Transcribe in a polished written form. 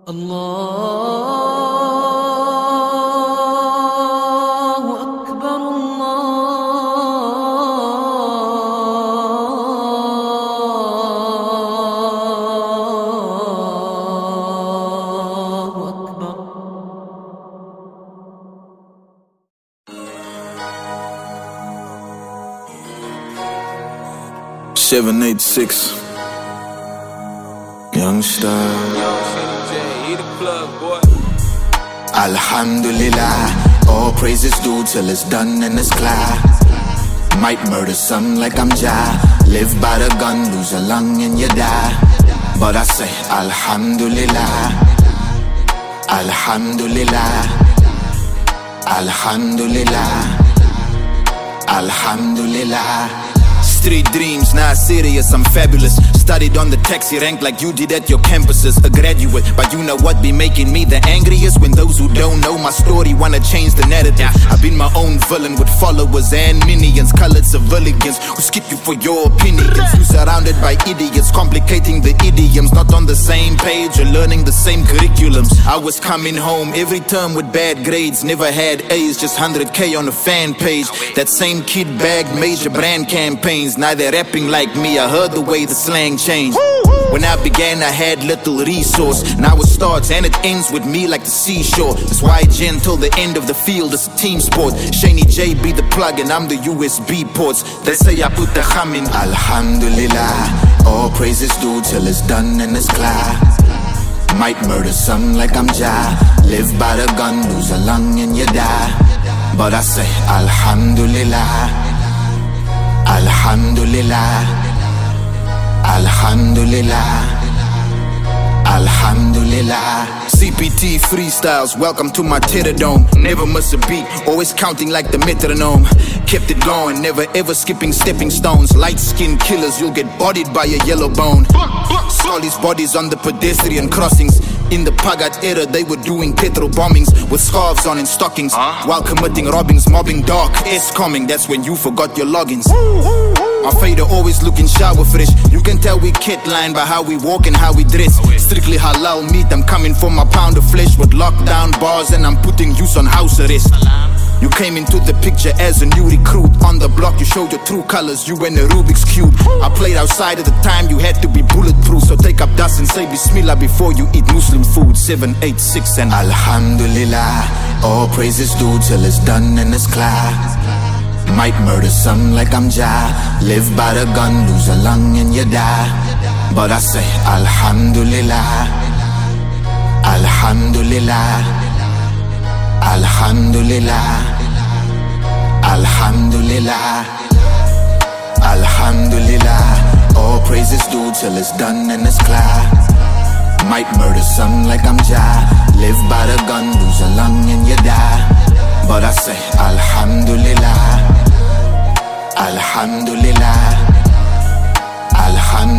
الله أكبر الله أكبر 786 Young Star. Alhamdulillah, all praises due till it's done and it's clear. Might murder some like I'm Jah. Live by the gun, lose a lung and you die. But I say Alhamdulillah, Alhamdulillah, Alhamdulillah, Alhamdulillah. Street dreams, not serious, I'm fabulous. Studied on the taxi rank like you did at your campuses. A graduate, but you know what be making me the angriest? When those who don't know my story wanna change the narrative. I've been my own villain with followers and minions. Colored civilians who skip you for your opinions. You surrounded by idiots, complicating the idioms. Not on the same page or learning the same curriculums. I was coming home every term with bad grades. Never had A's, just 100K on the fan page. That same kid bagged major brand campaigns. Now they're rapping like me, I heard the way the slang changed. When I began I had little resource. Now it starts and it ends with me like the seashore. That's why Jen till the end of the field is a team sport. Shaney J be the plug and I'm the USB ports. They say I put the kham in. Alhamdulillah, all praises due till it's done and it's clear. Might murder some like I'm Jah. Live by the gun, lose a lung and you die. But I say Alhamdulillah, Alhamdulillah, Alhamdulillah, Alhamdulillah. CPT freestyles, welcome to my terror dome. Never miss a beat, always counting like the metronome. Kept it going, never ever skipping stepping stones. Light skinned killers, you'll get bodied by a yellow bone. Saw these bodies on the pedestrian crossings. In the Pagat era, they were doing petrol bombings with scarves on and stockings, while committing robbings, mobbing dark, S-coming. That's when you forgot your logins. My fader always looking shower fresh. You can tell we kit line by how we walk and how we dress. Strictly halal meat, I'm coming for my pound of flesh. With lockdown bars and I'm putting use on house arrest. You came into the picture as a new recruit. On the block you showed your true colors, you and the Rubik's Cube. I played outside at the time, you had to be bulletproof. So take up dust and say Bismillah before you eat Muslim food. 786 and Alhamdulillah, all praises due till it's done and it's clear. Might murder some like I'm Jah. Live by the gun, lose a lung and you die. But I say Alhamdulillah, Alhamdulillah, Alhamdulillah, Alhamdulillah, Alhamdulillah. All praises due till it's done and it's clear. Might murder some like I'm Jah. Live by the gun, lose a lung and you die. But I say Alhamdulillah, Alhamdulillah, Alhamdulillah.